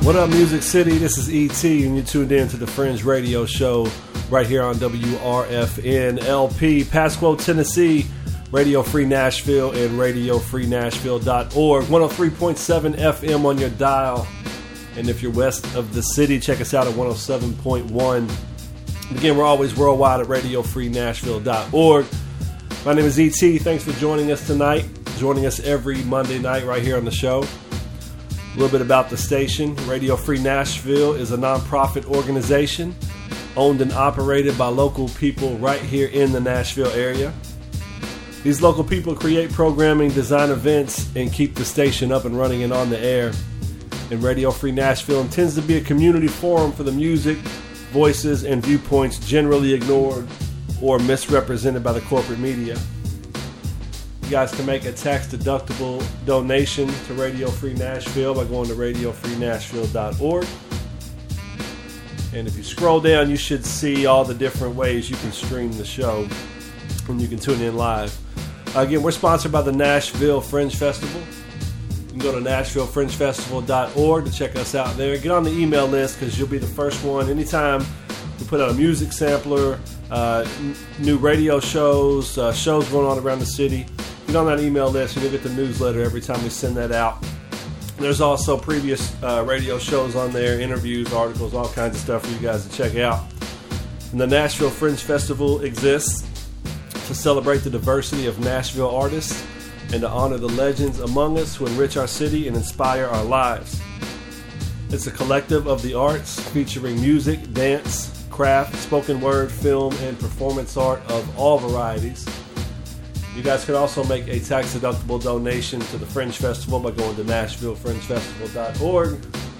What up, Music City? This is E.T. and you're tuned in to the Fringe Radio Show right here on WRFN LP, Pasquo, Tennessee, Radio Free Nashville, and RadioFreeNashville.org. 103.7 FM on your dial. And if you're west of the city, check us out at 107.1. Again, we're always worldwide at RadioFreeNashville.org. My name is E.T. Thanks for joining us tonight. Joining us every Monday night right here on the show. A little bit about the station. Radio Free Nashville is a nonprofit organization owned and operated by local people right here in the Nashville area. These local people create programming, design events, and keep the station up and running and on the air. And Radio Free Nashville intends to be a community forum for the music, voices, and viewpoints generally ignored or misrepresented by the corporate media. You guys can make a tax-deductible donation to Radio Free Nashville by going to RadioFreeNashville.org. And if you scroll down, you should see all the different ways you can stream the show and you can tune in live. Again, we're sponsored by the Nashville Fringe Festival. You can go to NashvilleFringeFestival.org to check us out there. Get on the email list because you'll be the first one. Anytime we put out a music sampler, new radio shows, shows going on around the city, get on that email list and you'll get the newsletter every time we send that out. There's also previous radio shows on there, interviews, articles, all kinds of stuff for you guys to check out. And the Nashville Fringe Festival exists to celebrate the diversity of Nashville artists and to honor the legends among us who enrich our city and inspire our lives. It's a collective of the arts featuring music, dance, craft, spoken word, film, and performance art of all varieties. You guys can also make a tax-deductible donation to the Fringe Festival by going to NashvilleFringeFestival.org.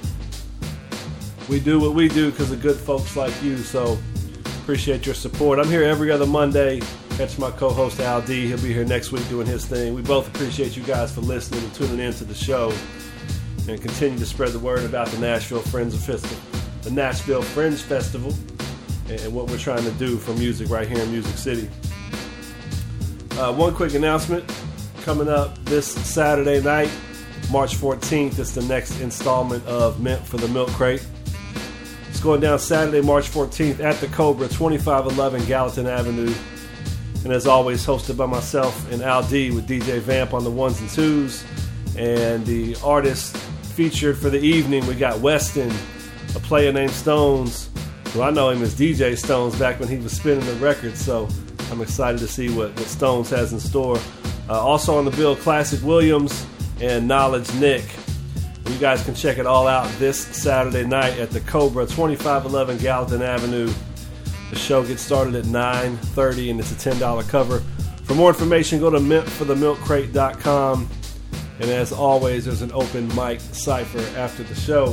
We do what we do because of good folks like you, so appreciate your support. I'm here every other Monday. Catch my co-host Al D. He'll be here next week doing his thing. We both appreciate you guys for listening and tuning in to the show and continue to spread the word about the Nashville Fringe Festival, the Nashville Fringe Festival, and what we're trying to do for music right here in Music City. One quick announcement. Coming up this Saturday night, March 14th, is the next installment of Mint for the Milk Crate. It's going down Saturday, March 14th at the Cobra, 2511 Gallatin Avenue. And as always, hosted by myself and Al D with DJ Vamp on the ones and twos. And the artists featured for the evening, we got Weston, a player named Stones, who I know him as DJ Stones back when he was spinning the records. So I'm excited to see what Stones has in store. Also on the bill, Classic Williams and Knowledge Nick. You guys can check it all out this Saturday night at the Cobra, 2511 Gallatin Avenue. The show gets started at 9:30 and it's a $10 cover. For more information, go to mintforthemilkcrate.com. And as always, there's an open mic cipher after the show.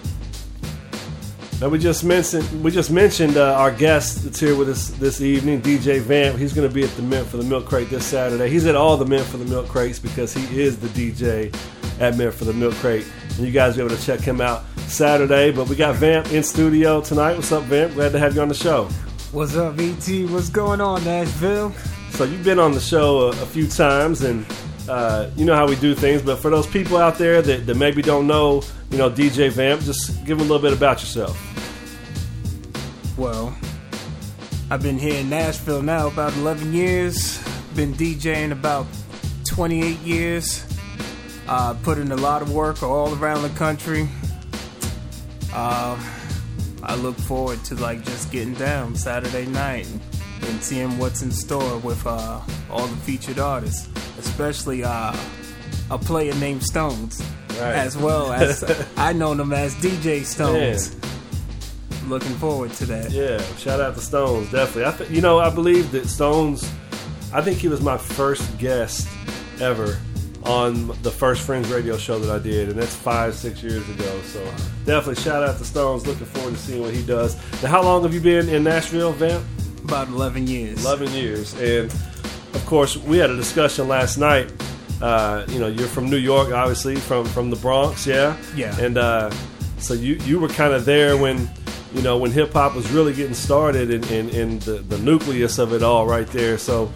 Now we just mentioned our guest that's here with us this evening, DJ Vamp. He's going to be at the Mint for the Milk Crate this Saturday. He's at all the Mint for the Milk Crates because he is the DJ at Mint for the Milk Crate. And you guys will be able to check him out Saturday. But we got Vamp in studio tonight. What's up, Vamp? Glad to have you on the show. What's up, E.T.? What's going on, Nashville? So you've been on the show a few times, and you know how we do things. But for those people out there that maybe don't know, DJ Vamp, just give them a little bit about yourself. Well, I've been here in Nashville now about 11 years. Been DJing about 28 years. Put in a lot of work all around the country. I look forward to just getting down Saturday night and seeing what's in store with all the featured artists, especially a player named Stones, right. As well as I know them as DJ Stones. Man. Looking forward to that. Yeah, shout out to Stones, definitely. I believe that Stones, I think he was my first guest ever on the first Fringe radio show that I did, and that's 5-6 years ago. So definitely shout out to Stones. Looking forward to seeing what he does. Now, how long have you been in Nashville, Vamp? About 11 years. 11 years. And, of course, we had a discussion last night. You're from New York, obviously, from the Bronx, yeah? Yeah. And so you were kind of there when hip-hop was really getting started in the nucleus of it all right there. So,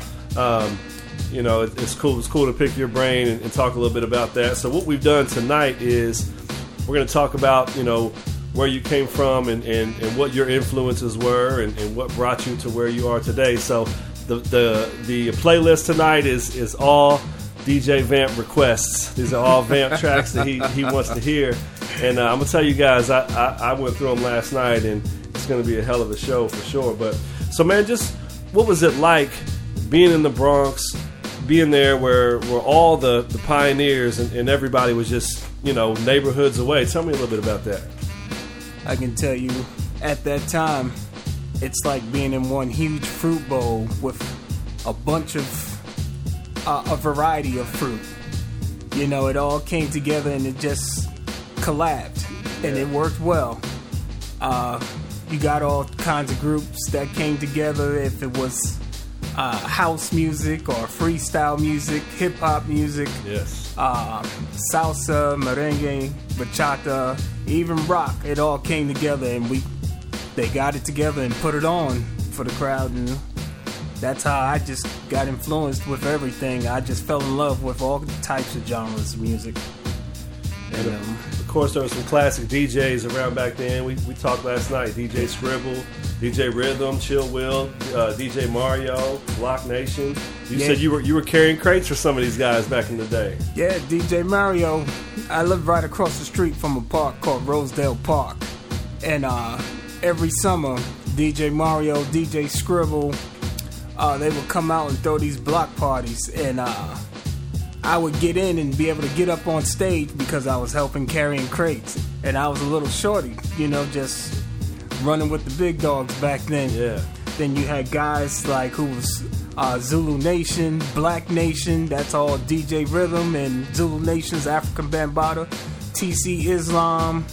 it's cool to pick your brain and talk a little bit about that. So what we've done tonight is we're going to talk about, you know, where you came from and what your influences were and what brought you to where you are today. So the playlist tonight is all DJ Vamp requests. These are all Vamp tracks that he wants to hear. And I'm going to tell you guys, I went through them last night, and it's going to be a hell of a show for sure. But so, man, just what was it like being in the Bronx, being there where all the pioneers and everybody was just, you know, neighborhoods away? Tell me a little bit about that. I can tell you, at that time, it's like being in one huge fruit bowl with a bunch of a variety of fruit. You know, it all came together and it just collabed, and it worked well. You got all kinds of groups that came together. If it was house music or freestyle music, hip hop music, yes, salsa, merengue, bachata, even rock, it all came together, and they got it together and put it on for the crowd, and that's how I just got influenced with everything. I just fell in love with all types of genres of music. And of course, there were some classic DJs around back then. We talked last night. DJ Scribble, DJ Rhythm, Chill Will, DJ Mario, Block Nation. You said you were carrying crates for some of these guys back in the day. Yeah, DJ Mario. I lived right across the street from a park called Rosedale Park. And every summer, DJ Mario, DJ Scribble, they would come out and throw these block parties. And I would get in and be able to get up on stage because I was helping carrying crates. And I was a little shorty, you know, just running with the big dogs back then. Yeah. Then you had guys like who was Zulu Nation, Black Nation, that's all DJ Rhythm, and Zulu Nation's African Bambaataa, TC Islam,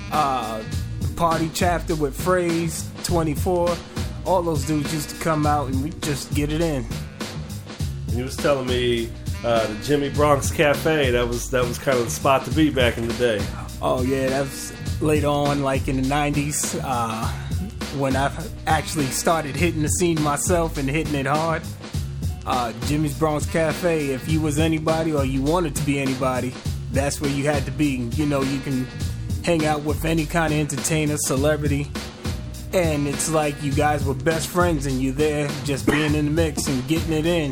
Party Chapter with Phrase, 24. All those dudes used to come out and we just get it in. And he was telling me the Jimmy Bronx Cafe, that was kind of the spot to be back in the day. Oh yeah, that was later on, like in the 90s, when I actually started hitting the scene myself and hitting it hard. Jimmy's Bronx Cafe, if you was anybody or you wanted to be anybody, that's where you had to be. You know, you can hang out with any kind of entertainer, celebrity, and it's like you guys were best friends and you're there just being in the mix and getting it in.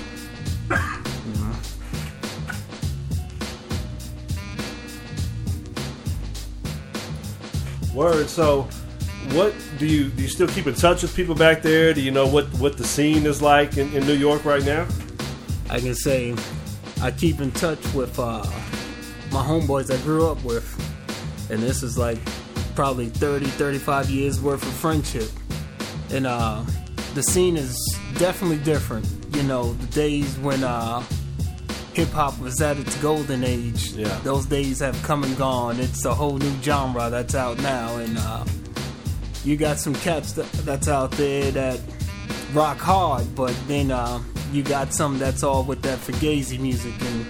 Word. So, what do you still keep in touch with people back there? Do you know what the scene is like in New York right now? I can say I keep in touch with my homeboys I grew up with, and this is like probably 35 years worth of friendship. And the scene is definitely different. You know, the days when hip-hop was at its golden age. Yeah. Those days have come and gone. It's a whole new genre that's out now, and you got some cats that's out there that rock hard, but then you got some that's all with that fugazi music, and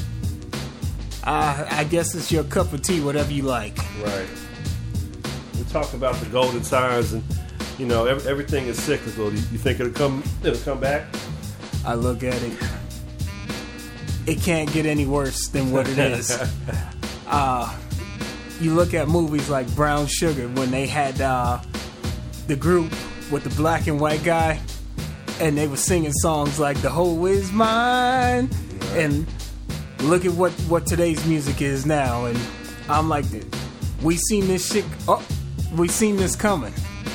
I guess it's your cup of tea, whatever you like. Right. We talk about the golden times, and you know everything is cyclical. Do you think it'll come back? I look at it. It can't get any worse than what it is. You look at movies like Brown Sugar when they had the group with the black and white guy, and they were singing songs like "The Whole Is Mine," right. And look at what today's music is now, and I'm like, we seen this shit. Oh, we seen this coming,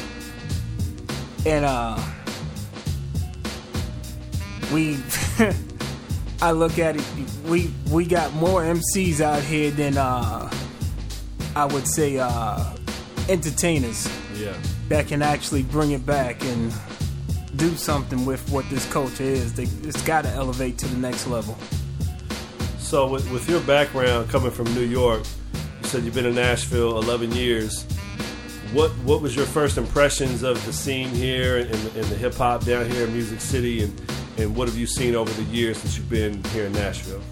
and we. I look at it, we got more MCs out here than I would say entertainers. Yeah. That can actually bring it back and do something with what this culture is. It's got to elevate to the next level. So with your background coming from New York, you said you've been in Nashville 11 years. What was your first impressions of the scene here and the hip hop down here in Music City, and what have you seen over the years since you've been here in Nashville?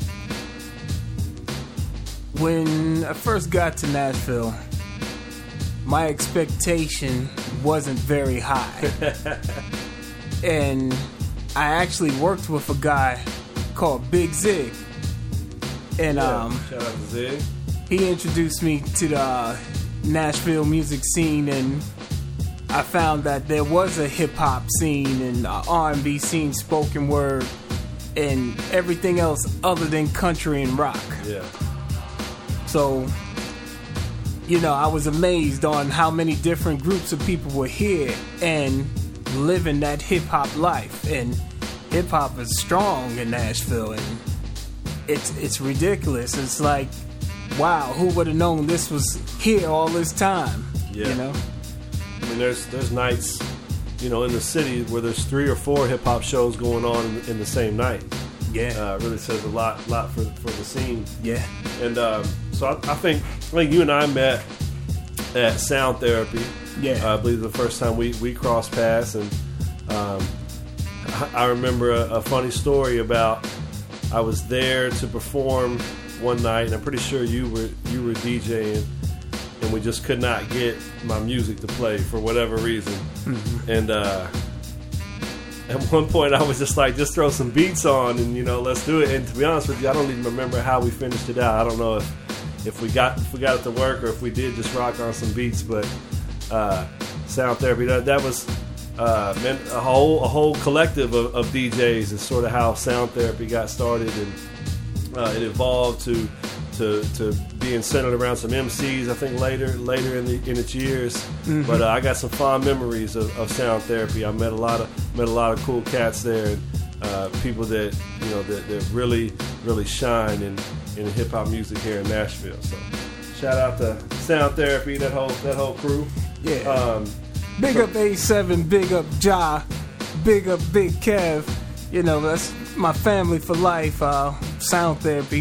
When I first got to Nashville, my expectation wasn't very high. And I actually worked with a guy called Big Zig. And shout out to Zig. he introduced me to the Nashville music scene, and I found that there was a hip-hop scene and R&B scene, spoken word, and everything else other than country and rock. Yeah. So, I was amazed on how many different groups of people were here and living that hip-hop life. And hip-hop is strong in Nashville, and it's ridiculous. It's like, wow, who would have known this was here all this time? Yeah. I mean, there's nights, in the city where there's 3 or 4 hip-hop shows going on in the same night. Yeah. It really says a lot for the scene. Yeah. And so I think you and I met at Sound Therapy. Yeah. I believe the first time we crossed paths, and I remember a funny story about I was there to perform one night, and I'm pretty sure you were DJing, and we just could not get my music to play for whatever reason. Mm-hmm. And at one point I was just like, just throw some beats on and let's do it. And to be honest with you, I don't even remember how we finished it out. I don't know if we got it to work or if we did just rock on some beats. But Sound Therapy, that was meant a whole collective of DJs is sort of how Sound Therapy got started, and it evolved to being centered around some MCs, I think later in its years. Mm-hmm. But I got some fond memories of Sound Therapy. I met a lot of cool cats there, and people that that really shine in hip hop music here in Nashville. So shout out to Sound Therapy, that whole crew. Yeah. Big up A7, big up Ja, big up Big Kev. That's my family for life. Sound Therapy.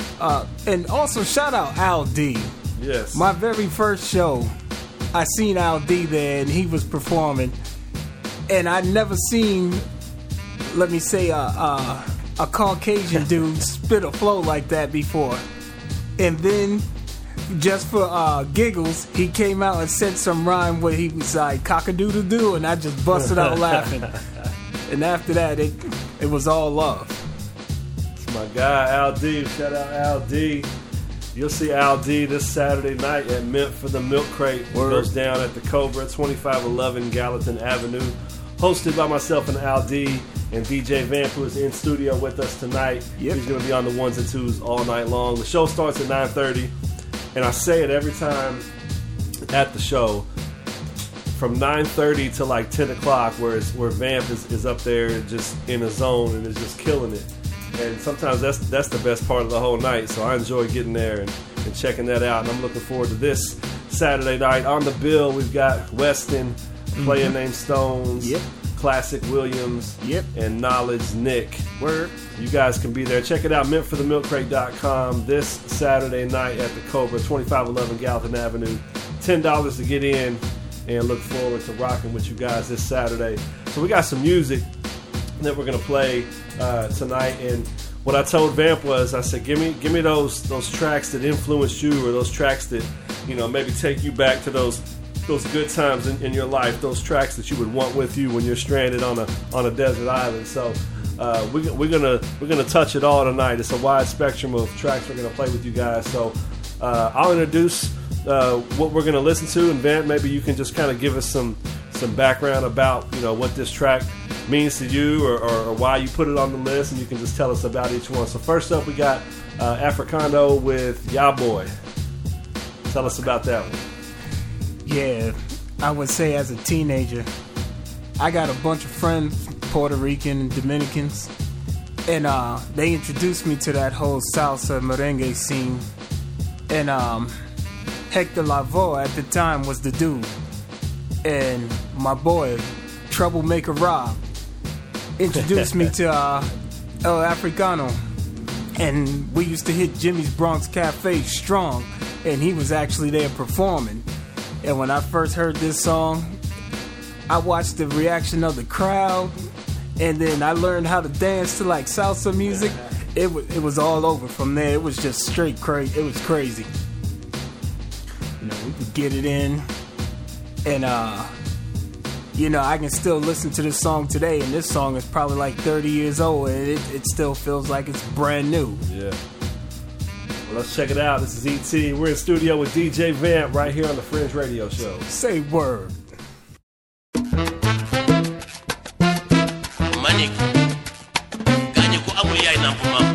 And also shout out Al D. Yes. My very first show, I seen Al D there, and he was performing, and I'd never seen, let me say, a Caucasian dude spit a flow like that before. And then, just for giggles, he came out and said some rhyme where he was like cock-a-doodle-doo, and I just busted out laughing. And after that, it was all love. My guy Al D, shout out Al D. You'll see Al D this Saturday night at Mint for the Milk Crate. It goes down at the Cobra, 2511 Gallatin Avenue. Hosted by myself and Al D, and DJ Vamp, who is in studio with us tonight. Yep. He's going to be on the ones and twos all night long. The show starts at 9:30, and I say it every time at the show, from 9:30 to like 10 o'clock, where Vamp is up there just in a zone and is just killing it. And sometimes that's the best part of the whole night. So I enjoy getting there and checking that out. And I'm looking forward to this Saturday night. On the bill, we've got Weston, Player Named Stones, yep, Classic Williams, yep, and Knowledge Nick. Word. You guys can be there. Check it out, mintforthemilkrate.com, this Saturday night at the Cobra, 2511 Gallatin Avenue. $10 to get in, and look forward to rocking with you guys this Saturday. So we got some music that we're gonna play tonight, and what I told Vamp was, I said, give me those tracks that influenced you, or those tracks that maybe take you back to those good times in your life, those tracks that you would want with you when you're stranded on a desert island. So we're gonna touch it all tonight. It's a wide spectrum of tracks we're gonna play with you guys. So I'll introduce what we're gonna listen to, and Vamp, maybe you can just kind of give us some background about what this track means to you, or why you put it on the list, and you can just tell us about each one. So first up, we got Africano with Ya Boy. Tell us about that one. Yeah, I would say as a teenager, I got a bunch of friends, Puerto Rican and Dominicans, and they introduced me to that whole salsa merengue scene. And Hector Lavoe at the time was the dude, and my boy Troublemaker Rob introduced me to El Africano, and we used to hit Jimmy's Bronx Cafe strong, and he was actually there performing. And when I first heard this song, I watched the reaction of the crowd, and then I learned how to dance to like salsa music. It was all over from there. It was just straight crazy. It was crazy. We could get it in, and I can still listen to this song today, and this song is probably like 30 years old, and it still feels like it's brand new. Yeah. Well, let's check it out. This is E.T. We're in studio with DJ Vamp right here on the Fringe Radio Show. Say word. Manik. Ganyo ko amul yaay nampu mam.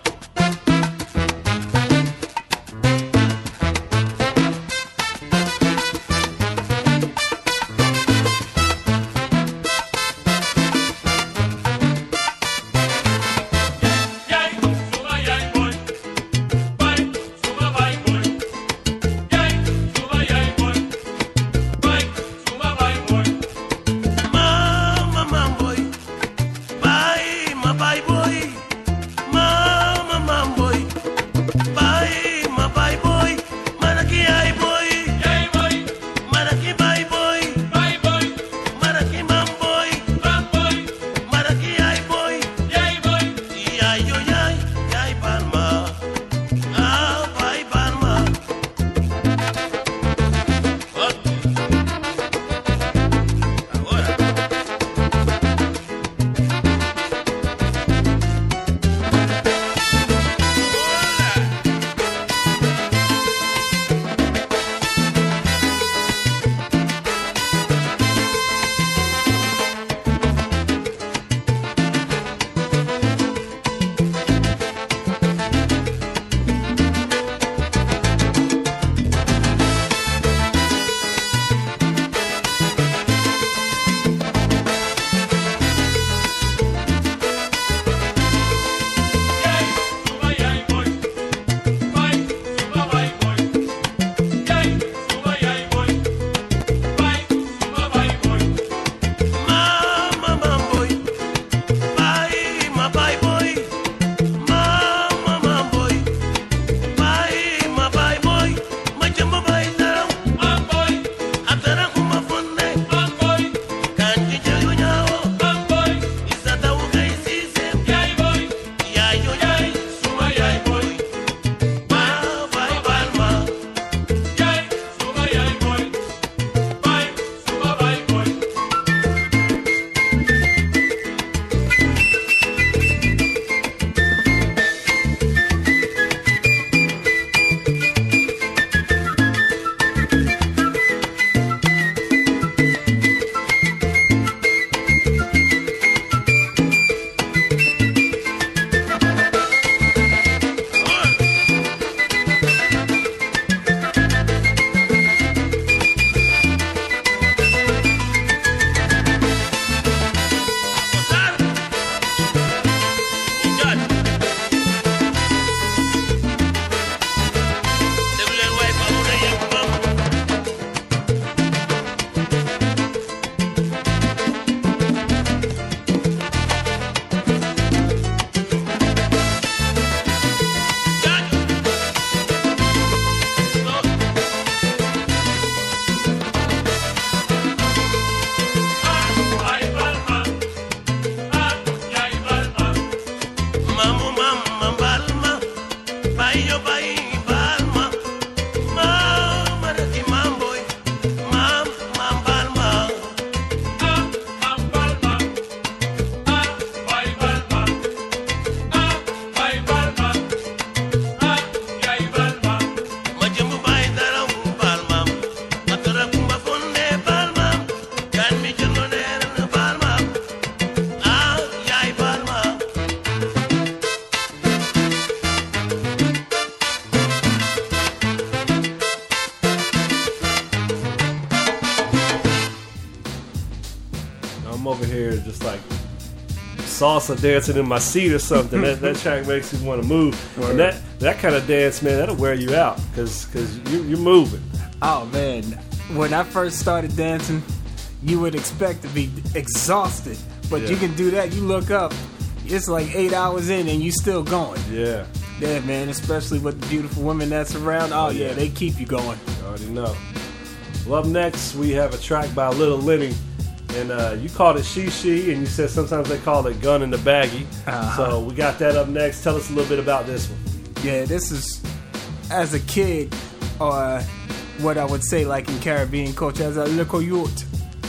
I'm over here just like salsa dancing in my seat or something. that track makes you want to move. And that kind of dance, man, that'll wear you out because you're moving. Oh man, when I first started dancing, you would expect to be exhausted, but you can do that. You look up, it's like 8 hours in and you still going. Yeah, man, especially with the beautiful women that's around. Oh yeah, they keep you going. You already know. Well, up next we have a track by Little Lenny. And you called it She, and you said sometimes they call it Gun in the Baggie. So we got that up next. Tell us a little bit about this one. Yeah, this is, as a kid, or what I would say like in Caribbean culture, as a Le Coyote.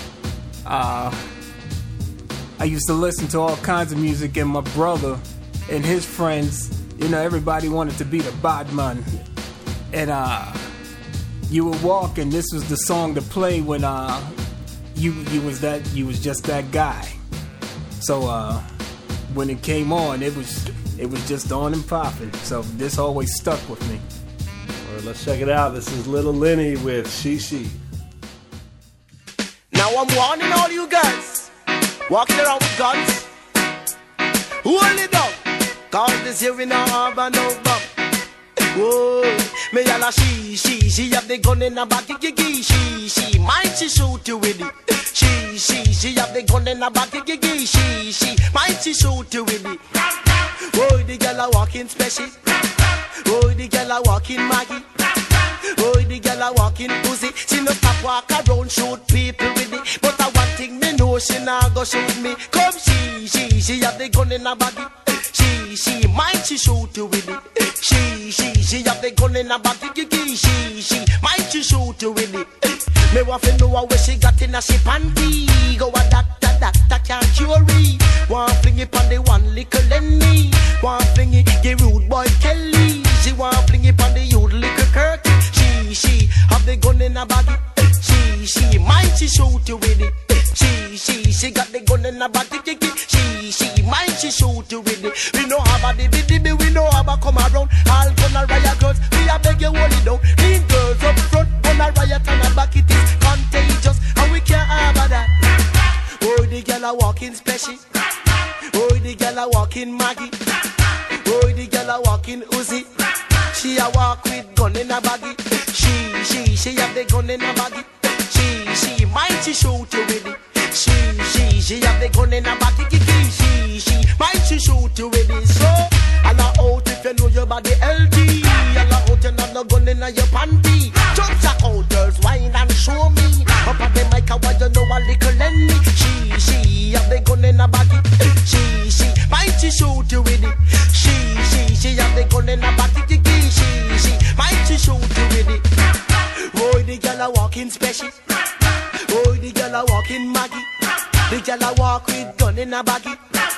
I used to listen to all kinds of music, and my brother and his friends, you know, everybody wanted to be the badman. And you would walk, and this was the song to play when you was just that guy. So when it came on, it was just on and popping. So this always stuck with me. All right, let's check it out. This is Little Lenny with She She. Now I'm warning all you guys walking around with guns. Hold it up, cause this here we now have no bum. Whoa, me yalla she have the gun in her back, she might she shoot you with it. She have the gun in her back, she might she shoot you with it. Whoa, the girl a walking special. Whoa, the girl a walking Maggie. Oh, the girl a walking pussy. She no stop walk around shoot people with it. But I one thing me know, she nah go shoot me. Come she have the gun in her body. She might she shoot you with it. She have the gun in her body. She might she shoot you with it. Me want to know where she got in her she panty. Go a doctor can't cure it. Want fling it on the one little Lenny. Want fling it the rude boy Kelly. She want fling it on the youth little Kirky. She have the gun in her body. She might she shoot you with it. She got the gun in her body. She might she shoot you with it. We know how about the baby, we know how about come around. All gonna riot girls, we a beg you hold it down. Mean girls up front, gonna riot on the back. It is contagious, and we can't have that. Oh, the girl a walking special. Oh, the girl a walking Maggie. Oh, the girl a walking Uzi. She a walk with gun in her baggy. She have the gun in her baggy. She might she shoot you with it. She have the gun in her baggy. She might she shoot you with it. So, all out if you know your body healthy. All out you have no gun in your panty. Jump jack out, girls, wine and show me. Up at the mic, I want you know a little Lenny. She have the gun in her baggy. She might she shoot you with it. She have the gun in her baggy. She might she shoot you with it. Oh, the girl a walking special. Oh, the girl a walking Maggie. The girl a walk with gun in her baggy.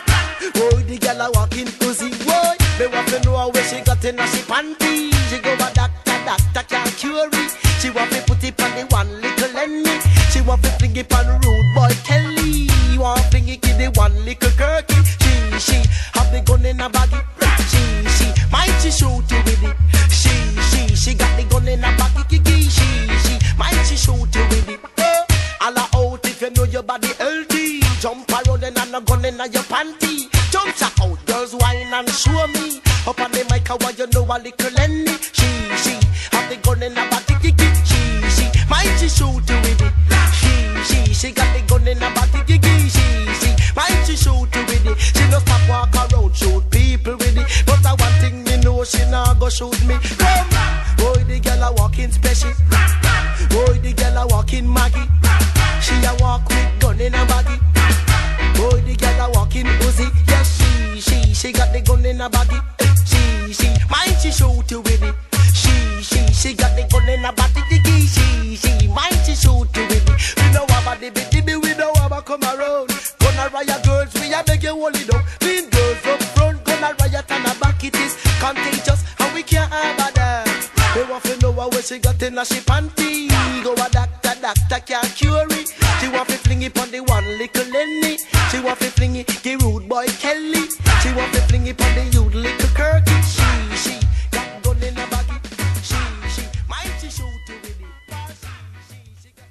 Oh, the girl a walking pussy. Whoa, me want to know where she got in her she panty. She go a doctor can't cure it. She want to put it on the one little Lenny. She want to fling it on rude boy Kelly. Want to fling it in the one little Kirky. She have the gun in her baggy. She might she shoot you with it. She got the gun in her baggy. She might she shoot you with it. All out if you know your body healthy. Jump around and have a gun in your panty. Jump check out, girls wine and show me. Up on the mic, I want you know a little Lenny. She have the gun in her body. She might she shoot you with it. She got the gun in her body. She might she shoot you with it. She no stop walk around shoot people with it. But I one thing me know, she nah go shoot me. Come, boy the girl a walking special. Boy the girl a walking Maggie. She a walk with gun in her body. Boy the girl a walking Uzi. Yes she got the gun in her body. She might she shoot you with it. She got the gun in her body. She might she shoot you with it. We know about the baby, we know about come around. Gonna riot girls, we a beg you hold it down. Mean girls up front, gonna riot on her back. It is contagious, and we can't have that. They want to know where she got in her she panty. Go a doctor can't cure it. She want to fling it on the one little Lenny. She want to fling it, the rude boy Kelly. She want to fling it on the youth little Kirky. She got gun in her baggy. She might she shoot you with it. She got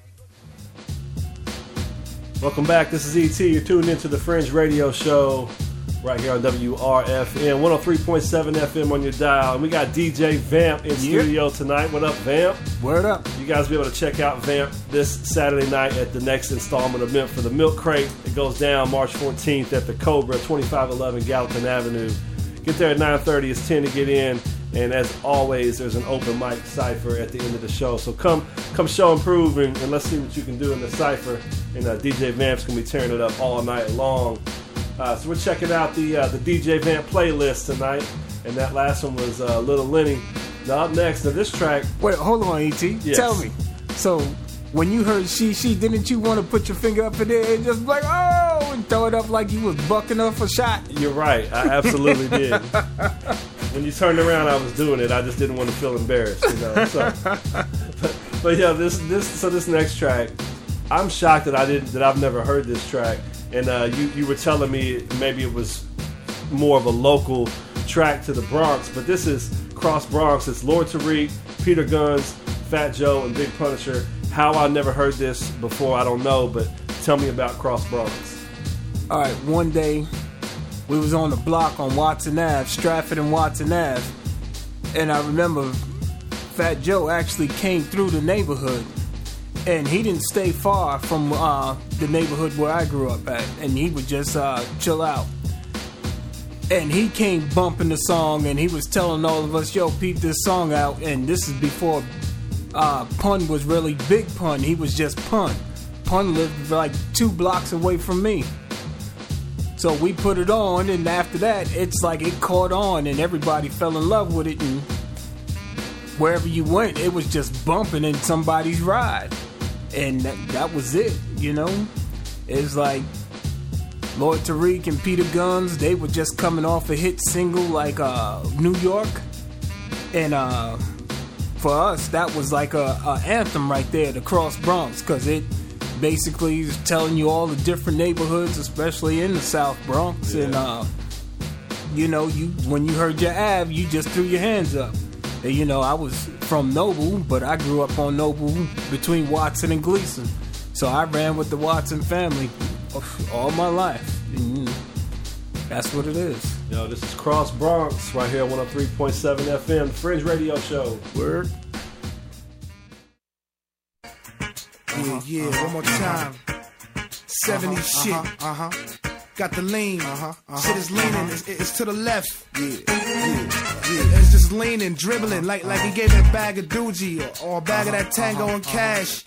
the gun. Welcome back. This is E.T. You're tuned into the Fringe Radio Show right here on WRFN 103.7 FM on your dial. And we got DJ Vamp in studio tonight. What up, Vamp? Word up. You guys will be able to check out Vamp this Saturday night at the next installment event for the Milk Crate. It goes down March 14th at the Cobra, 2511 Gallatin Avenue. Get there at 9:30. It's 10 to get in. And as always, there's an open mic cipher at the end of the show. So come show and prove, and let's see what you can do in the cipher. And DJ Vamp's going to be tearing it up all night long. So we're checking out the DJ Vamp playlist tonight. And that last one was Little Lenny. Now up next, now this track... Wait, hold on, E.T. Yes. Tell me. So, when you heard she, didn't you want to put your finger up in there and just like, oh, and throw it up like you was bucking up a shot? You're right. I absolutely did. when you turned around, I was doing it. I just didn't want to feel embarrassed, you know. So, but yeah, this next track, I'm shocked that I've never heard this track. And you were telling me maybe it was more of a local track to the Bronx, but this is Cross Bronx. It's Lord Tariq, Peter Gunz, Fat Joe, and Big Punisher. How I never heard this before, I don't know, but tell me about Cross Bronx. All right, one day we was on the block on Watson Ave, Stratford and Watson Ave, and I remember Fat Joe actually came through the neighborhood, and he didn't stay far from the neighborhood where I grew up at, and he would just chill out. And he came bumping the song, and he was telling all of us, yo, peep this song out. And this is before Pun was really Big Pun. He was just Pun. Pun lived like 2 blocks away from me. So we put it on, and after that, it's like it caught on, and everybody fell in love with it. And wherever you went, it was just bumping in somebody's ride. And that was it, you know? It's like Lord Tariq and Peter Gunz, they were just coming off a hit single like New York. And for us, that was like a anthem right there, the Cross Bronx, because it basically is telling you all the different neighborhoods, especially in the South Bronx. Yeah. And, you know, when you heard your Ave, you just threw your hands up. And, you know, I was from Noble, but I grew up on Noble between Watson and Gleason. So I ran with the Watson family all my life. And that's what it is. Yo, this is Cross Bronx right here on 103.7 FM, Fringe Radio Show. Word. Yeah, one more time. 70s shit. Got the lean. Shit is leaning. It's to the left. Yeah. It's just leaning, dribbling like he gave it a bag of Doogie or a bag of that Tango and Cash.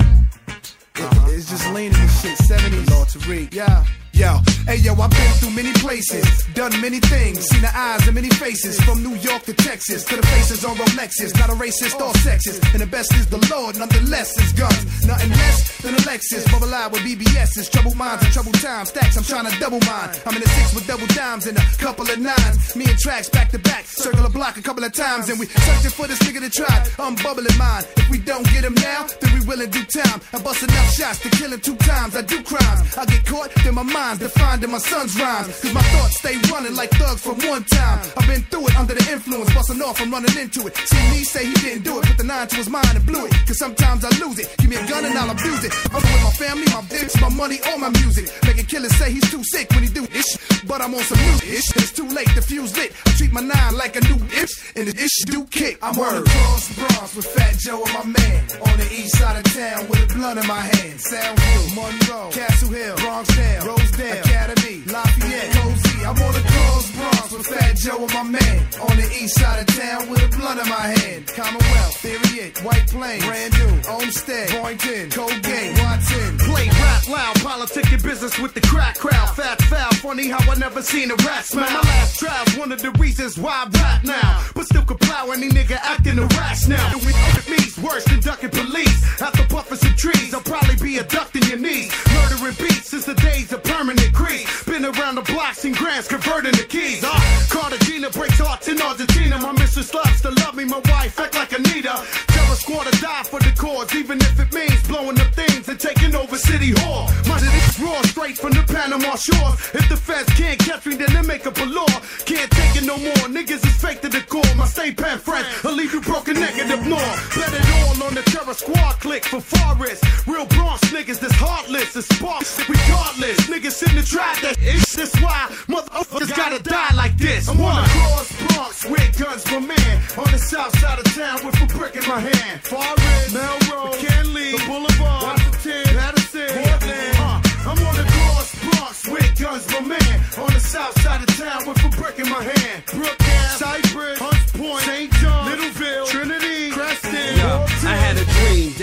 It's just leaning and shit. 70s. Lord Tariq. Yeah. Yo, hey yo, I've been through many places, done many things, seen the eyes of many faces, from New York to Texas, to the faces on Rolexes, not a racist or sexist, and the best is the Lord, nonetheless is guns, nothing less than a Lexus, bubble out with BBS's, troubled minds and troubled times, stacks, I'm trying to double mine, I'm in the 6 with double dimes and a couple of 9s, me and tracks back to back, circle a block a couple of times, and we searching for this nigga that tried, I'm bubbling mine, if we don't get him now, then we will in due time, I bust enough shots to kill him 2 times, I do crimes, I get caught, then my mind's defined in my son's rhymes, cause my thoughts stay running like thugs from one time, I've been through it under the influence, busting off, I'm running into it, see me say he didn't do it, put the 9 to his mind and blew it, cause sometimes I lose it, give me a gun and I'll abuse it, I'm with my family, my bitch, my money, all my music, making killers say he's too sick when he do this shit, but I'm on some new ish, it's too late, the fuse lit, I treat my 9 like a new ish, and the ish do kick, I'm on the Cross Bronx with Fat Joe and my man, on the east side of town with a blunt in my hand, Soundview, Monroe, Castle Hill, Bronxdale, Rosedale, Academy, Lafayette, Cozy, I'm on the Cross Bronx with Fat Joe and my man, on the east side of town with a blunt in my hand, Commonwealth, Theory, White Plains, Brand New, Olmsted, Boynton, Colgate, Watson, play rap loud, politicking business with the crack crowd, fat foul, funny how I never seen a rat smile, my last trial's one of the reasons why I rap now, but still could plow any nigga acting irrational, and with me's worse than ducking police, after puffing some trees, I'll probably be abducting your knees, murdering beats since the days of permanent creed, been around the blocks and grants, converting the keys, Cartagena breaks hearts in Argentina, my mistress loves to love me, my wife act like Anita, Terror Squad to die for the cause, even if it means blowing up things and taking over City Hall, my shit is raw, straight from the Panama shores, if the feds can't catch me, then they make up a law, can't take it no more, niggas is fake to the core, my stay pen friends, I'll leave you broken negative more, bet it all on the Terror Squad click for Forest, real Bronx niggas that's heartless, and sparks, regardless, niggas in the trap, that ish, that's why motherfuckers gotta die like this, I'm on the Cross Bronx with guns, my man, on the south side of town with a brick in my hand, Forest, Melrose, McKinley, the Boulevard, Washington, Madison, Portland, I'm on the Cross Bronx with guns, my man, on the south side of town with a brick in my hand, Brookhaven, Cypress, Hunts Point, St. John, Littleville, Trinity, Creston, I had a dream that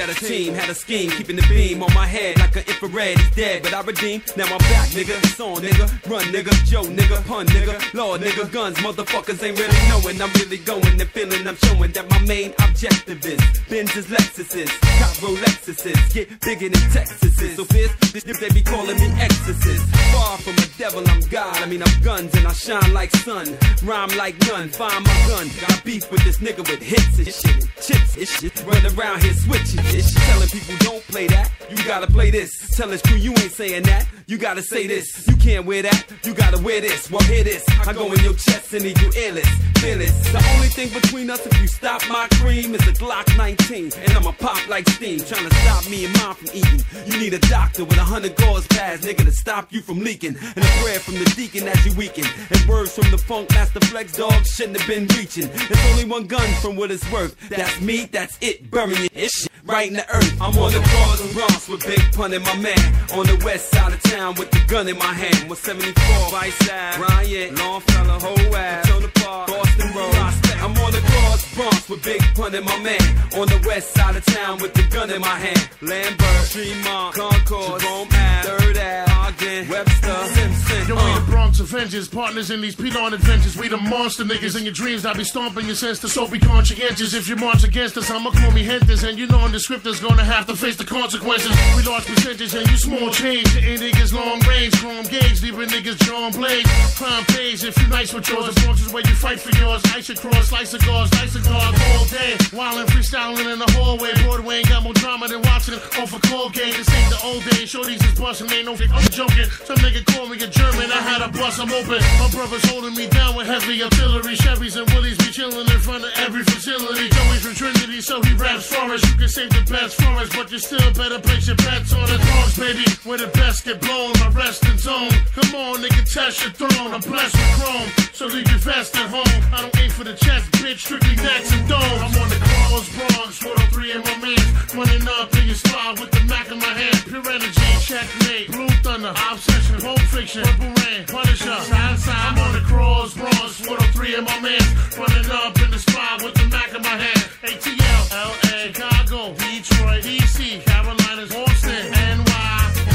got a team, had a scheme, keeping the beam on my head like an infrared. He's dead, but I redeem. Now I'm back, nigga. It's on, nigga. Run, nigga. Joe, nigga. Pun, nigga. Lord, nigga. Guns, motherfuckers ain't really knowing. I'm really going and feeling. I'm showing that my main objective is Benz's, Lexuses, cop Rolexuses, get bigger than Texases. So this they be calling me Exorcist. Far from a devil, I'm God. I mean, I'm guns and I shine like sun. Rhyme like none. Find my gun. Got beef with this nigga with hits and shit. Chips and shit. Run around here switching shit. Telling people don't play that. You gotta play this. Tell his crew you ain't saying that. You gotta say this. You can't wear that. You gotta wear this. Well, hear this. I go in your chest and leave you earless. Fearless. The only thing between us, if you stop my cream, is a Glock 19. And I'ma pop like steam. Trying to stop me and mom from eating. You need a doctor with 100 gauze pads, nigga, to stop you from leaking. And a prayer from the deacon as you weaken. And words from the funk master flex dog shouldn't have been reaching. There's only one gun from what it's worth. That's me, that's it. Burying it shit right in the earth. I'm on the cross and Bronx with Big Pun and my man. On the west side of town with the gun in my hand. With 74, Vice Side, Bryant, Longfellow, Whole Ave, Zona Park, Boston Road. I'm on the cross, Bronx with Big Pun and my man. On the west side of town with the gun in my hand. Lambert, Tremont, Concourse, Jerome Ave, 3rd Ave, Ogden, Webster, Simpson. Yo, we the Bronx Avengers, partners in these P-Lawn adventures. We the monster niggas in your dreams. I be stomping your sense, so be conscientious. If you march against us, I'ma call me Henters. And you know I'm the scripters gonna have to face the consequences. We large percentage and you small change. The niggas long range, chrome gauge, leaving niggas drawn blades. Crime pays if you nice with yours. The Bronx is where you fight for yours. Ice across, slice of cigars, nice cigars all day. Wildin' freestyling in the hallway. Broadway ain't got more drama than watching off a Colgate. This ain't the old days. Shorties is bustin', ain't no fake. I'm joking. Some nigga call me a German. I had a bus, I'm open. My brother's holding me down with heavy artillery. Chevys and Willies be chillin' in front of every facility. Joey's from Trinity, so he raps for us. You can save the best for us, but you still better place your bets on the Bronx, baby. Where the best get blown, my resting zone. Come on, nigga, test your throne. I'm blessed with chrome, so leave your vest at home. I don't aim for the chest, bitch, strictly necks and domes. I'm on the cross, Bronx, 403 in my mans. Running up in your spot with the Mac in my hand. Pure energy, checkmate, Blue Thunder, Obsession, Pulp Fiction, Purple Rain, Punisher, side side. I'm on the cross, Bronx, 403 in my mans. Running up in the spot with the Mac in my hand. ATL, LA, Chicago, Detroit, DC, Carolinas, Austin, NY.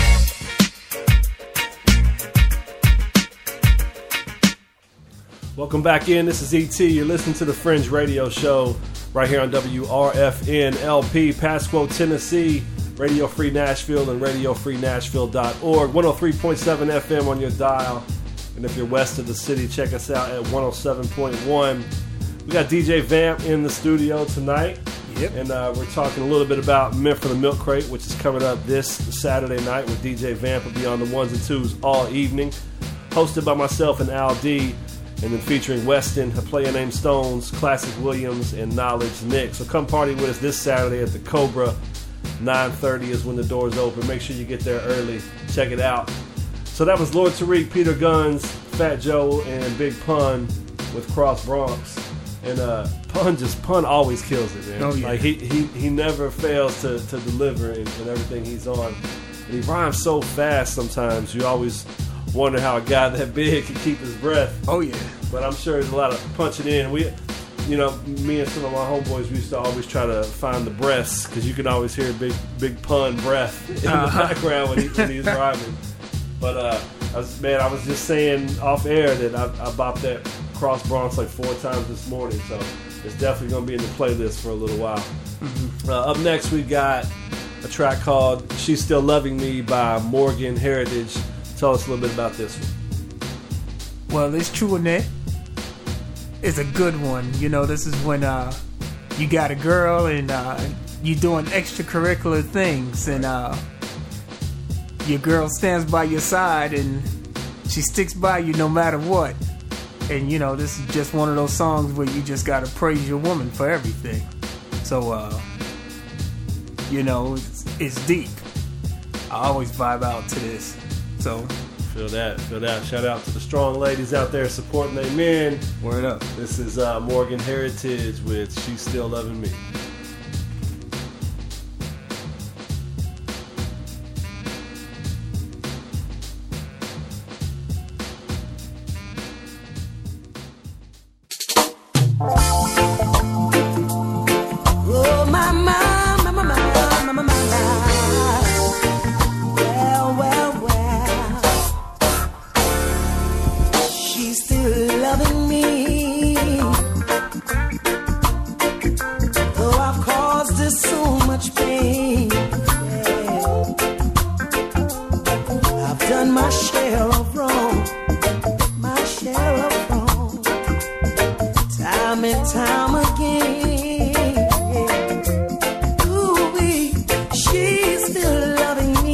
Welcome back in. This is ET. You're listening to the Fringe Radio Show right here on WRFN LP, Pasquo, Tennessee, Radio Free Nashville, and RadioFreeNashville.org. 103.7 FM on your dial. And if you're west of the city, check us out at 107.1. We got DJ Vamp in the studio tonight. Yep. And we're talking a little bit about Mint for the Milk Crate, which is coming up this Saturday night with DJ Vamp. Will be on the ones and twos all evening. Hosted by myself and Al D. And then featuring Weston, a player named Stones, Classic Williams, and Knowledge Nick. So come party with us this Saturday at the Cobra. 9:30 is when the doors open. Make sure you get there early. Check it out. So that was Lord Tariq, Peter Guns, Fat Joe, and Big Pun with Cross Bronx. And Pun always kills it, man. Oh, yeah. Like he never fails to deliver in everything he's on. And he rhymes so fast sometimes. You always wonder how a guy that big can keep his breath. Oh yeah. But I'm sure there's a lot of punching in. Me and some of my homeboys, we used to always try to find the breaths because you can always hear Big Pun breath in the background when he's rhyming. But I was just saying off air that I bopped that Cross Bronx like 4 times this morning, so it's definitely going to be in the playlist for a little while. Mm-hmm. Up next, we got a track called "She's Still Loving Me" by Morgan Heritage. Tell us a little bit about this one. Well, it's true in that. It's a good one. You know, this is when you got a girl and you doing extracurricular things, and your girl stands by your side and she sticks by you no matter what. And you know, this is just one of those songs where you just gotta praise your woman for everything. So you know, it's deep. I always vibe out to this. So feel that. Shout out to the strong ladies out there supporting their men. Word up. This is Morgan Heritage with "She's Still Loving Me." Oh, my, my, my, my, my, my. time and time again. Ooh, she's still loving me.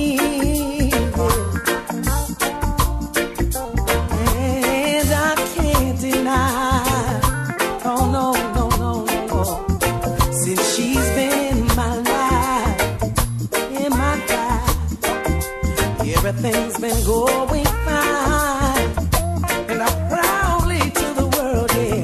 And I can't deny, oh no, no, no, no, since she's been in my life, everything's been going fine. And I proudly to the world, yeah,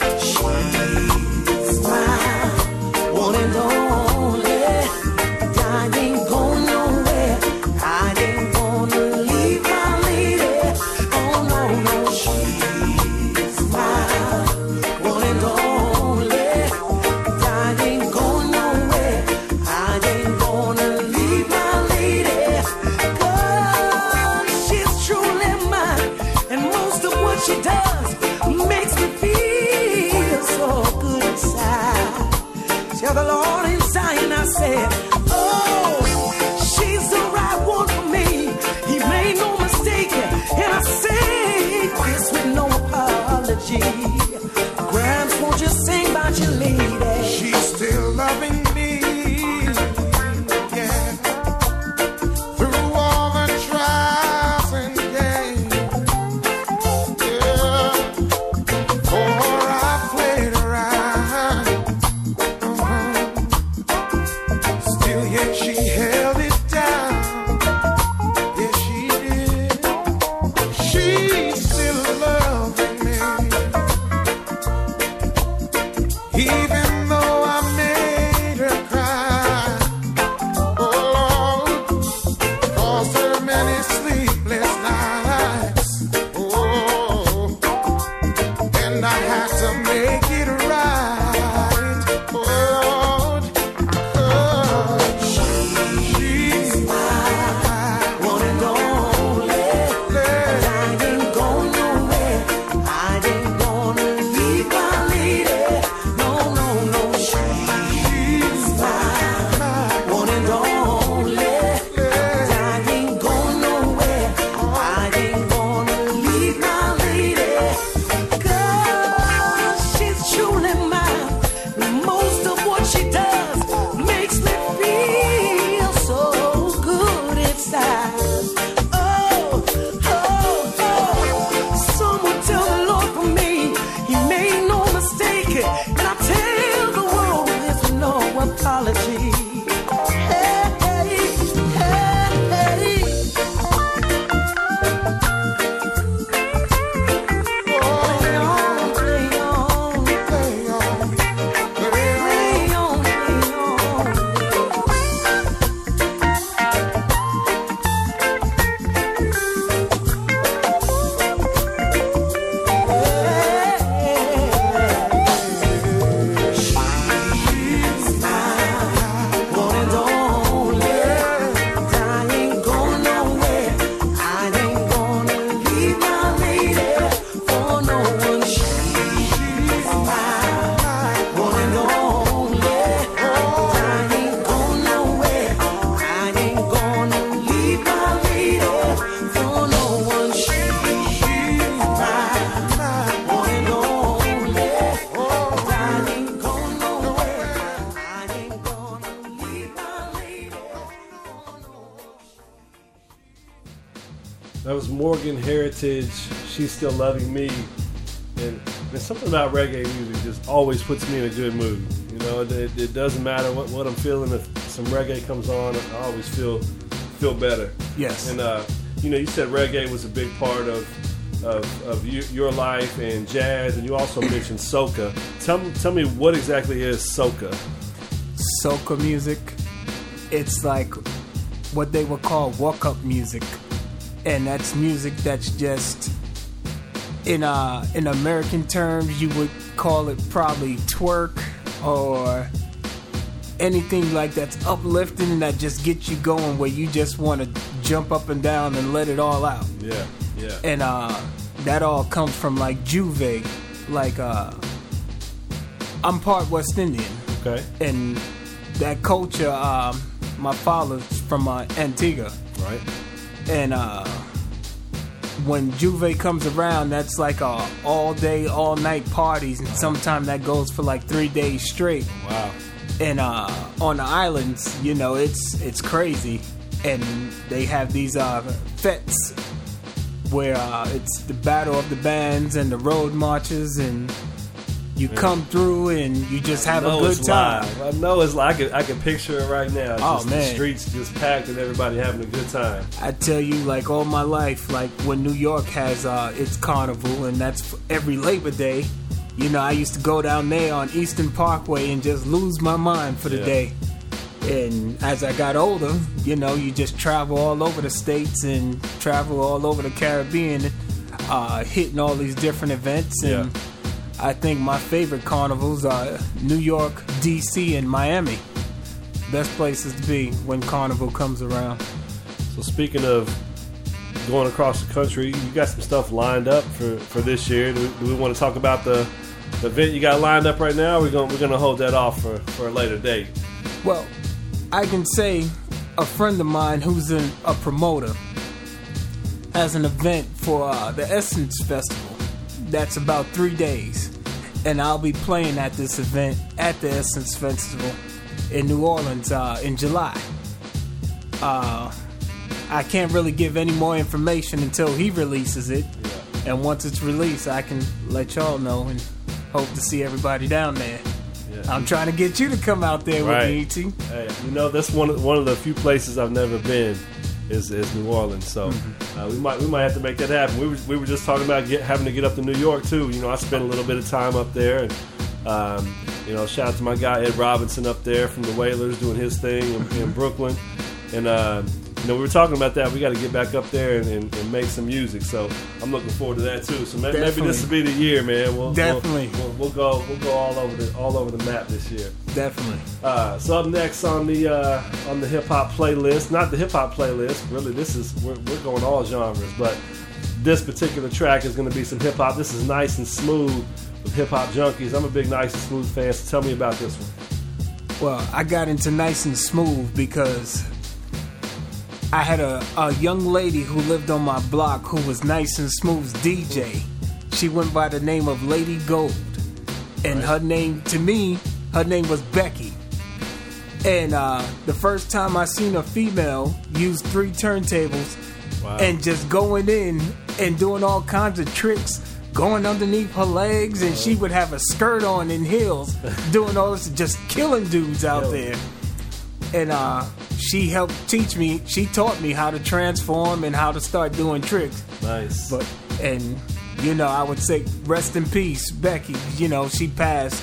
she's mine, one and only. I ain't going nowhere, I ain't gonna leave my lady. Oh no, no, she's mine, one and only. I ain't going nowhere, I ain't gonna leave my lady. 'Cause she's truly mine, and most of what she does makes me feel so good inside. Tell the Lord inside, and I said, oh, she's the right one for me. He made no mistake, and I say this with no apology. Gramps, won't you sing about your lady? She's still loving me, yeah. Through all the trials and games, yeah. For I played around, still yet she held it down. Yeah, she did. She's still loving me, even though I made her cry. Oh Lord, caused her many sleepless nights. Oh, and I had to make it right. Oh, 'cause she's mine, One and only. I ain't going nowhere, I ain't gonna leave my lady. No, no, no, she's mine, one and only. I ain't going nowhere, I ain't gonna leave my lady. 'Cause she's truly mine, and most of what she does makes me feel so good inside. Oh, oh, oh, someone tell the Lord for me, He made no mistake, and I tell the world there's no apology. Hey, hey, hey, hey. Play on, play on, play on, play on, play on. She's mine, one and only. I ain't going nowhere, I ain't gonna leave my lady for no one. She's mine, one and only. I ain't going nowhere, I ain't gonna leave my lady for no one. She's mine, one and only. I ain't going nowhere, I ain't gonna leave my lady for no one. That was Morgan Heritage. She's still loving me, and there's something about reggae music just always puts me in a good mood. You know, it doesn't matter what I'm feeling. If some reggae comes on, I always feel better. Yes. And you know, you said reggae was a big part of your life and jazz, and you also mentioned soca. Tell me what exactly is soca? Soca music, it's like what they would call walk-up music, and that's music that's just in American terms you would call it probably twerk or anything like that's uplifting and that just gets you going, where you just want to jump up and down and let it all out. Yeah, yeah. And that all comes from like Juve. Like I'm part West Indian, Okay. and that culture, my father's from Antigua, Right. and when Juve comes around, that's like a all day, all night parties, and sometimes that goes for like 3 days straight. Wow. And on the islands, you know, it's crazy, and they have these fetes where it's the battle of the bands and the road marches, and you come through and you just have a good time. Live. I know it's like I can picture it right now. Just man, the streets just packed and everybody having a good time. I tell you, like all my life, like when New York has its carnival, and that's for every Labor Day. You know, I used to go down there on Eastern Parkway and just lose my mind for the day. And as I got older, you know, you just travel all over the States and travel all over the Caribbean, hitting all these different events. And I think my favorite carnivals are New York, D.C., and Miami. Best places to be when Carnival comes around. So speaking of going across the country, you got some stuff lined up for this year. Do we want to talk about the event you got lined up right now? Or we're gonna hold that off for a later date. Well, I can say a friend of mine who's a promoter has an event for the Essence Festival. That's about 3 days. And I'll be playing at this event at the Essence Festival in New Orleans in July. I can't really give any more information until he releases it. Yeah. And once it's released, I can let y'all know and hope to see everybody down there. Yeah. I'm trying to get you to come out there with me, E.T. Hey, you know, that's one of the few places I've never been is New Orleans. So we might have to make that happen. We were just talking about having to get up to New York too. You know, I spent a little bit of time up there, and you know, shout out to my guy Ed Robinson up there from the Wailers doing his thing in Brooklyn. And you know, we were talking about that. We got to get back up there and make some music. So I'm looking forward to that too. So maybe this will be the year, man. We'll go all over the map this year. Definitely. So up next on the hip hop playlist, not the hip hop playlist. Really, we're going all genres, but this particular track is going to be some hip hop. This is Nice and Smooth with Hip Hop Junkies. I'm a big Nice and Smooth fan. So tell me about this one. Well, I got into Nice and Smooth because I had a young lady who lived on my block who was Nice and Smooth's DJ. She went by the name of Lady Gold. And her name was Becky. And the first time I seen a female use 3 turntables and just going in and doing all kinds of tricks, going underneath her legs, and she would have a skirt on and heels, doing all this, just killing dudes out there. And she helped teach me. She taught me how to transform and how to start doing tricks. Nice. And you know, I would say rest in peace, Becky. You know, she passed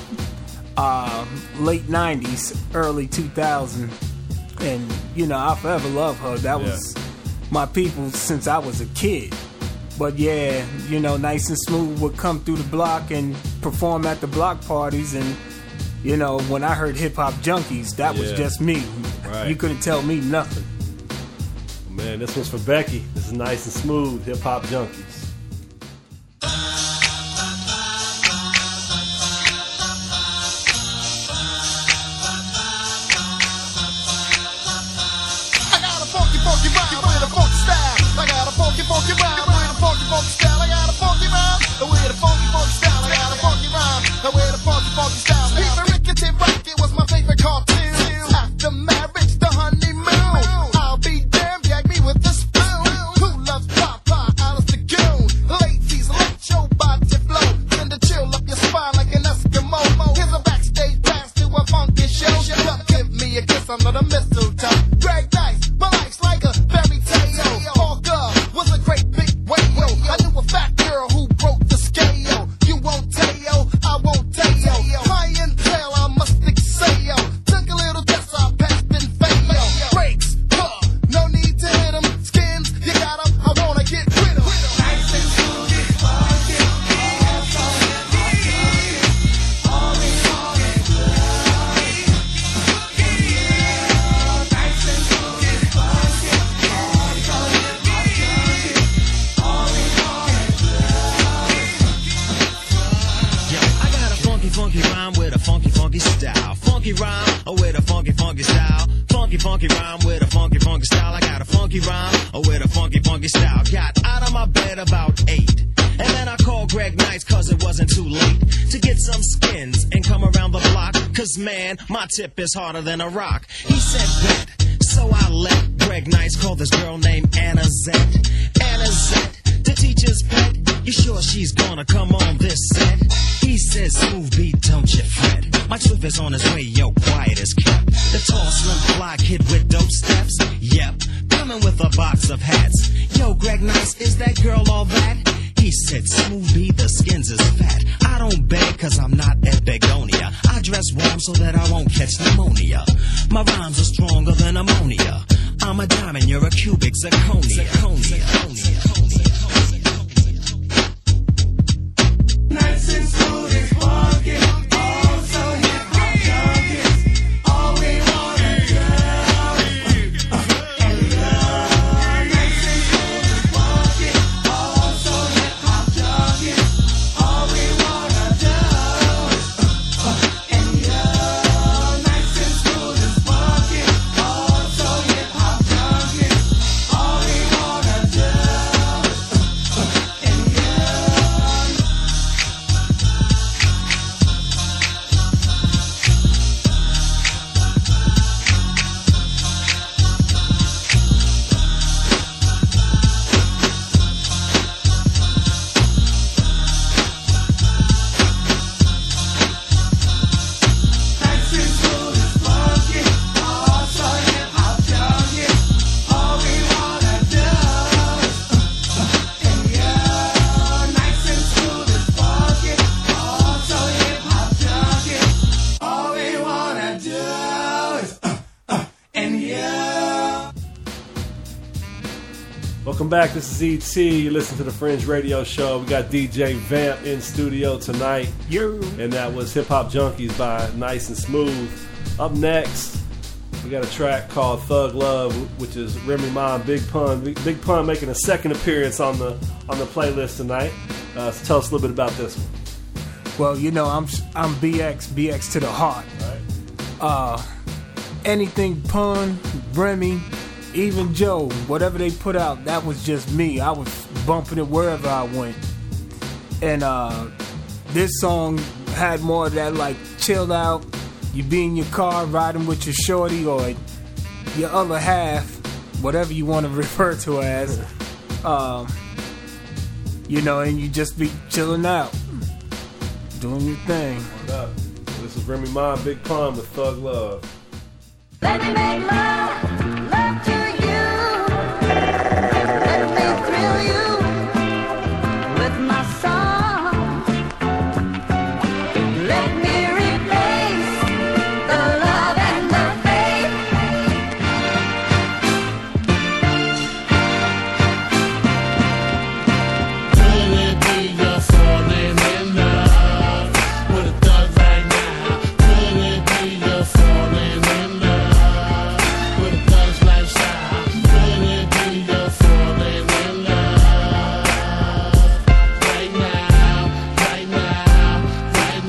late 90s, early 2000, and you know, I forever love her. That was my people since I was a kid. But yeah, you know, Nice and Smooth would come through the block and perform at the block parties, and you know, when I heard Hip Hop Junkies, that was just me. Right. You couldn't tell me nothing. Man, this one's for Becky. This is Nice and Smooth, Hip Hop Junkies. I got a funky rhyme with a funky style. I got a funky rhyme with a funky style. I got a funky rhyme with a funky style. I got a funky rhyme with a funky style. People Rickety Rocket was my favorite cartoon. After marriage, the honeymoon. I'll be damned, gag me with a spoon. Who loves Papa, Alice the Goon? Ladies, let your body flow. Send a chill up your spine like an Eskimo. Here's a backstage pass to a funky show. Come give me a kiss under the mistletoe. Greg Nice, my life's like a fairy tale. Parker was a great big whale. I knew a fat girl who broke the scale. You won't tell, I won't tell. High and tail, I must excel. Took a little test, I passed and failed. Breaks, no need to hit 'em. Skins, you got 'em, I wanna get rid of 'em. Nice and smooth, funky rhyme with a funky style. Funky rhyme with a funky style. Funky funky, funky rhyme with a funky, funky style. I got a funky rhyme with a funky, funky style. Got out of my bed about 8. And then I called Greg Nice cause it wasn't too late to get some skins and come around the block. Cause man, my tip is harder than a rock. He said bet, so I let Greg Nice call this girl named Anna Zett. Anna Zett, the teacher's pet. You sure she's gonna come on this set? He says, smooth beat, don't you fret. My truth is on his way, yo, quiet as kept. The tall, slim, fly kid with dope steps. Yep, coming with a box of hats. Yo, Greg Nice, is that girl all that? He said, smooth beat, the skins is fat. I don't beg cause I'm not at Begonia. I dress warm so that I won't catch pneumonia. My rhymes are stronger than ammonia. I'm a diamond, you're a cubic zirconia. Nice and smooth and funky. Oh, so hip-hop junkies. All we wanna do is love. Nice and smooth and funky. Oh, so hip-hop junkies. All we wanna do is love. Nice and smooth and funky. Oh, so hip-hop junkies. All we wanna do is love. Nice and smooth and funky. Oh, so hip-hop junkies. All we wanna do is nice and smooth and funky. Oh, so hip-hop junkies. All we wanna do is Welcome back. This is E.T. You listen to the Fringe Radio Show. We got DJ Vamp in studio tonight. And that was Hip Hop Junkies by Nice and Smooth. Up next, we got a track called Thug Love, which is Remy Ma and Big Pun. Big Pun making a second appearance on the playlist tonight. So tell us a little bit about this one. Well, you know, I'm BX to the heart. Anything Pun, Remy, even Joe, whatever they put out, that was just me. I was bumping it wherever I went. And this song had more of that, like, chilled out, you be in your car riding with your shorty or your other half, whatever you want to refer to as, you know, and you just be chilling out, doing your thing. Word up. This is Remy Ma and Big Pun with Thug Love. Let me make love, love to you. Let me thrill you with my song. Let me replace the love and the faith. Could it be you're falling in love with a thug right now? Could it be you're falling in love with a thug's lifestyle? Could it be you're falling in love right now, right now, right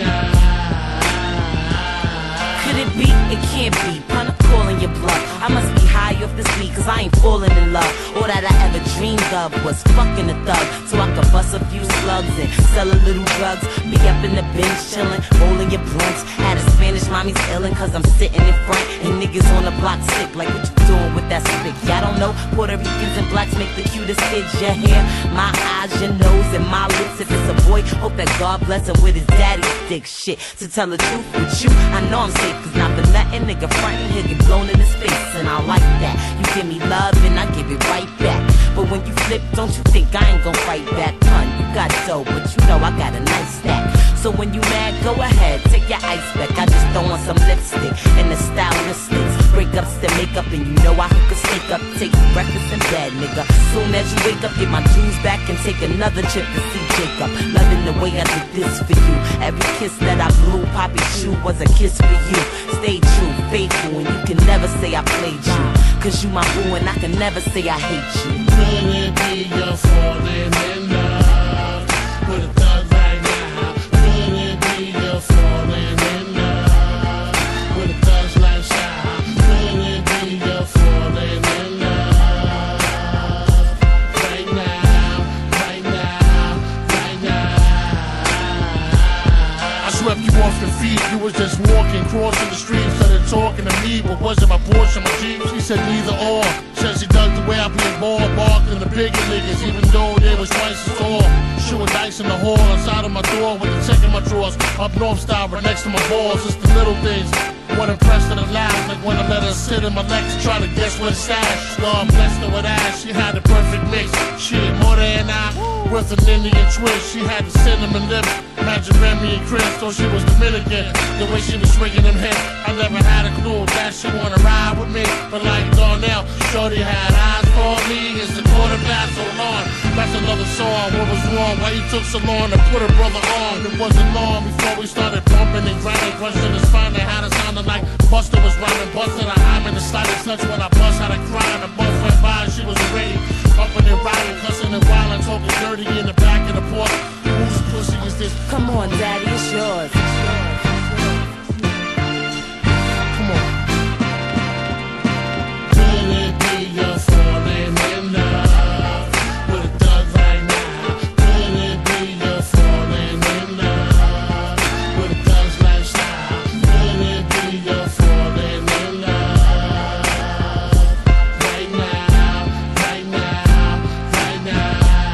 now? Could it be? It can't be. Pun, I'm calling your bluff. I must be high off this weed, cause I ain't falling in love. All that I ever dreamed of was fucking a thug, so I could bust a few slugs and sell a little drugs. Be up in the bench chillin', rolling your blunts. Had a Spanish mommy's illin', cause I'm sitting in front, and niggas on the block sick. Like, what you doing with that stick? Y'all don't know Puerto Ricans and blacks make the cutest kids. Your hair, my eyes, your nose, and my lips. If it's a boy, hope that God bless him with his daddy's dick. Shit, to tell the truth with you, I know I'm safe, cause not for nothing, nigga frontin', he'll get blown in his face. And I like that. You give me love and I give it right back. But when you flip, don't you think I ain't gon' fight back? Pun, you got dough, but you know I got a nice stack. So when you mad, go ahead, take your ice back. I just throw on some lipstick and the stylistics. Breakups to make up, and you know I hook a snake up. Take breakfast in bed, nigga. Soon as you wake up, get my jewels back and take another trip to see Jacob. Loving the way I did this for you. Every kiss that I blew, Poppy Shoe was a kiss for you. Stay true, faithful, and you can never say I played you. Cause you my boo and I can never say I hate you. Could it be you're falling in love with a thug right now? Could it be you're falling in love with a thug's lifestyle? Could it be feet. You was just walking, crossing the street, started talking to me, but wasn't my Porsche, my Jeep. She said neither or. Said she dug the way I played ball, barked in the bigger niggas, even though they was twice as tall. Shooting dice in the hall, inside of my door, with the check in my drawers. Up north style, right next to my balls. It's the little things. What impressed her the last, like when I let her sit in my legs, try to guess where the stash. God blessed her with ass, she had the perfect mix. She ate more than I, with an Indian twist. She had the cinnamon lips, matching Remy and Chris, thought she was Dominican. The way she was swinging them hips, I never had a clue that she wanna ride with me. But like Darnell, shorty had eyes for me. It's the quarterback so long. That's another song. What was wrong? Why you took so long to put a brother on? It wasn't long before we started bumping and grinding, crushing his finding how to sound like Buster was rhyming, busted a hyme in the slightest touch when I bust out a crying. The bus went by, she was already bumping and riding, cussing and wilding, talking dirty in the back of the porch. Whose pussy is this? Come on, daddy, it's yours. Come on. Could it be you're falling in love with a thug right now? Could it be you're falling in love with a thug's lifestyle? Could it be you're falling in love right now, right now, right now?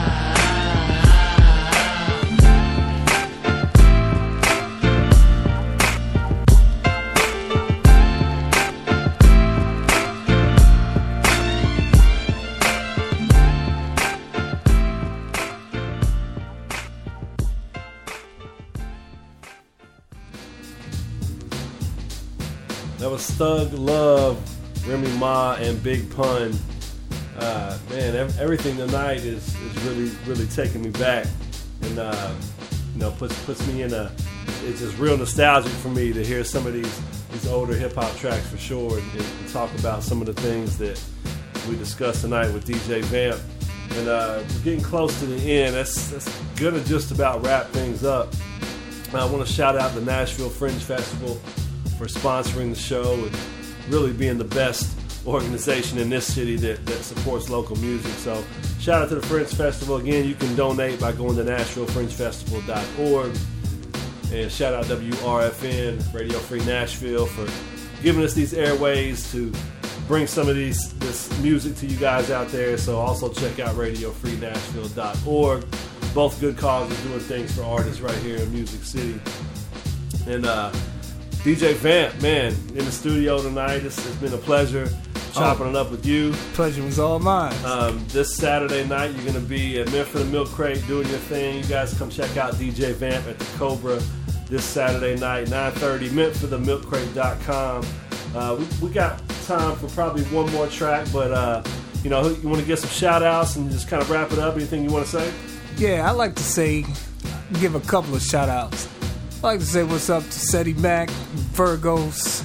That was Thug Love, Remy Ma, and Big Pun. Man, everything tonight is really taking me back, and puts me in a. It's just real nostalgic for me to hear some of these older hip hop tracks for sure, and talk about some of the things that we discussed tonight with DJ Vamp. And we're getting close to the end. That's gonna just about wrap things up. I want to shout out the Nashville Fringe Festival for sponsoring the show and really being the best organization in this city that supports local music. So shout out to the Fringe Festival. Again, you can donate by going to NashvilleFringeFestival.org. And shout out WRFN, Radio Free Nashville, for giving us these airways to bring some of this music to you guys out there. So also check out RadioFreeNashville.org. Both good causes doing things for artists right here in Music City. And DJ Vamp, man, in the studio tonight. It's been a pleasure chopping it up with you. Pleasure was all mine. This Saturday night, you're going to be at Mint for the Milk Crate doing your thing. You guys come check out DJ Vamp at the Cobra this Saturday night, 9:30, mintforthemilkcrate.com. We got time for probably one more track, but you want to get some shout outs and just kind of wrap it up. Anything you want to say? Yeah, I like to give a couple of shout outs. I like to say what's up to Seti Mac, Virgos,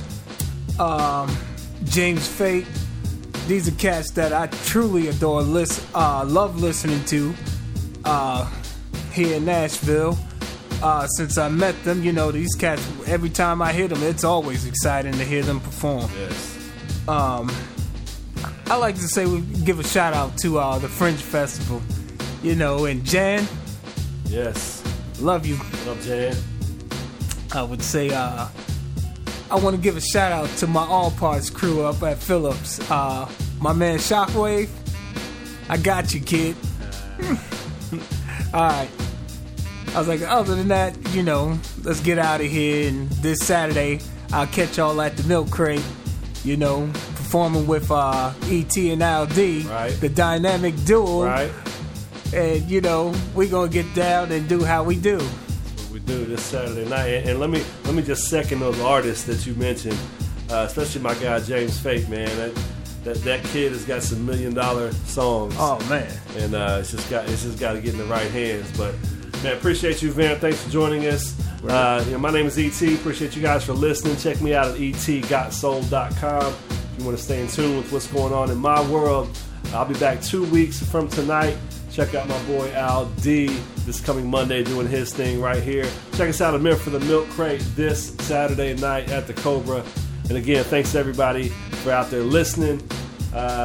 James Fate. These are cats that I truly adore, love listening to here in Nashville. Since I met them, these cats, every time I hear them, it's always exciting to hear them perform. Yes. I like to say give a shout out to the Fringe Festival, and Jan. Yes. Love you. What up, Jan? I would say I want to give a shout out to my All Parts crew up at Phillips. My man Shockwave, I got you, kid. Alright. I was like, other than that, let's get out of here. And this Saturday, I'll catch y'all at the Milk Crate, performing with E.T. and Al-D, right. The dynamic duo. Right. And, we're going to get down and do how we do. We do this Saturday night, and let me just second those artists that you mentioned, especially my guy James Fate, man. That kid has got some $1 million songs. Oh man! And it's just got to get in the right hands. But man, appreciate you, Vamp. Thanks for joining us. My name is ET. Appreciate you guys for listening. Check me out at etgotsoul.com if you want to stay in tune with what's going on in my world. I'll be back 2 weeks from tonight. Check out my boy Al D this coming Monday doing his thing right here. Check us out at Mint for the Milk Crate this Saturday night at the Cobra. And again, thanks to everybody for out there listening.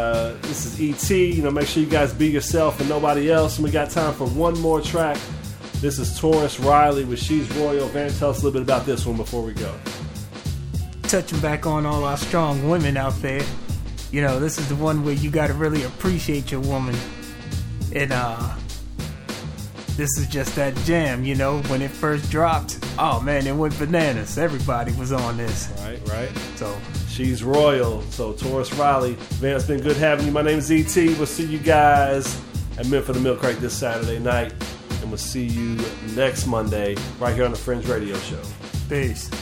This is ET. Make sure you guys be yourself and nobody else. And we got time for one more track This is Taurus Riley with She's Royal. Van, tell us a little bit about this one before we go. Touching back on all our strong women out there. You know, this is the one where you gotta really appreciate your woman. And this is just that jam, you know, when it first dropped. Oh man, it went bananas. Everybody was on this. Right. So She's Royal. So Taurus Riley. Van, it's been good having you. My name is E.T. We'll see you guys at Mint for the Milk Crate this Saturday night. And we'll see you next Monday right here on the Fringe Radio Show. peace.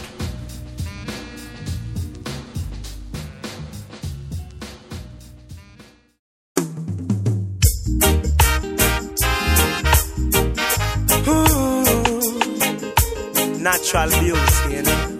Natural beauty, you know.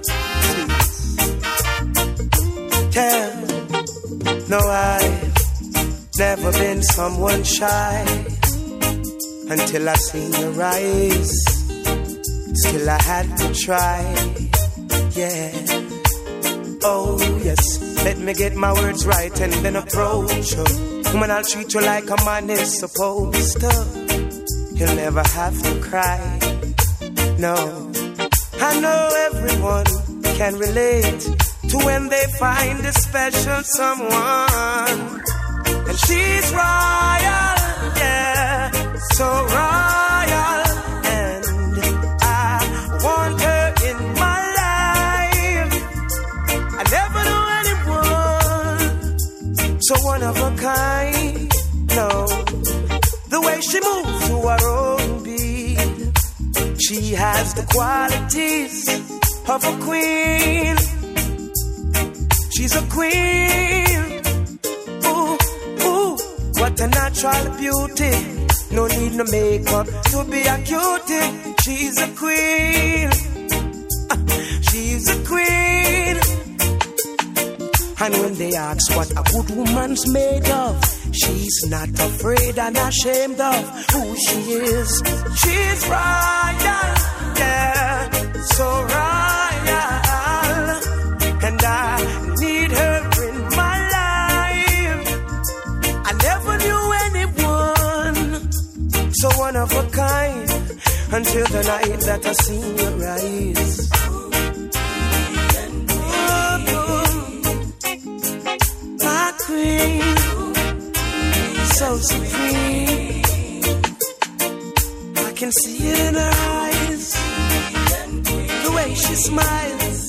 Yeah. No, I've never been someone shy until I seen your eyes. Still I had to try. Yeah. Oh yes, let me get my words right and then approach you. Woman, I'll treat you like a man is supposed to. You'll never have to cry. No. I know everyone can relate to when they find a special someone. And she's royal, yeah, so royal. And I want her in my life. I never knew anyone so one of a kind. No, the way she moves to her own beat. She has the qualities of a queen. She's a queen. Ooh, ooh, what a natural beauty. No need no makeup to be a cutie. She's a queen. She's a queen. And when they ask what a good woman's made of, she's not afraid and ashamed of who she is. She's royal, yeah, so royal. And I need her in my life. I never knew anyone so one of a kind until the night that I seen your eyes. My queen, so supreme. I can see it in her eyes, the way she smiles.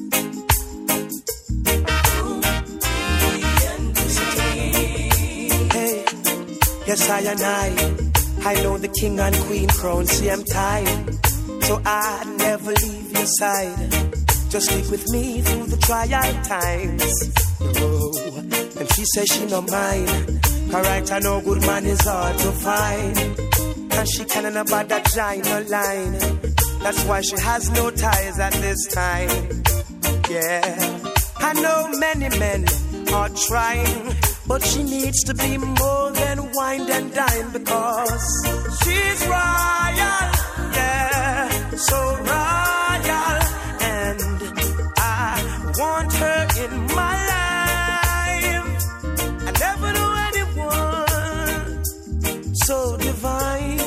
Hey, yes I and I know the king and queen crown same time. So I never leave your side. Just stick with me through the trial times. Oh, and she says she no mind. Alright, I know good man is hard to find. And she can't about that giant line. That's why she has no ties at this time. Yeah, I know many men are trying, but she needs to be more than wine and dine. Because she's royal, yeah, so royal. And I want her in my life. I never knew anyone so divine.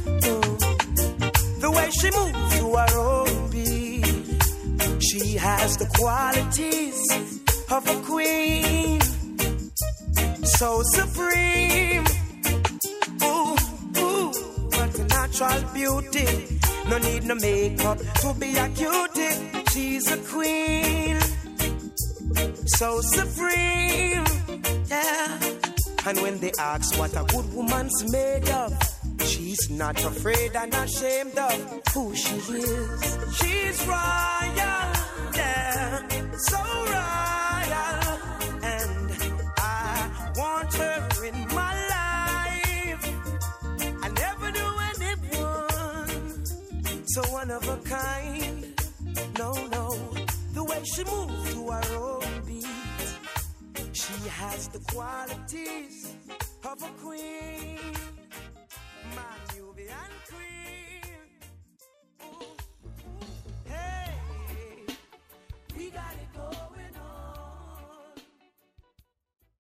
The way she moves to her own beat. She has the qualities of a queen, so supreme. Ooh, ooh, what a natural beauty. No need no makeup to be a cutie. She's a queen, so supreme. Yeah. And when they ask what a good woman's made of, she's not afraid and ashamed of who she is. She's royal, yeah, so royal. And I want her in my life. I never knew anyone so one of a kind. No, no, the way she moves to her own beat. She has the qualities of a queen. My Nubian queen.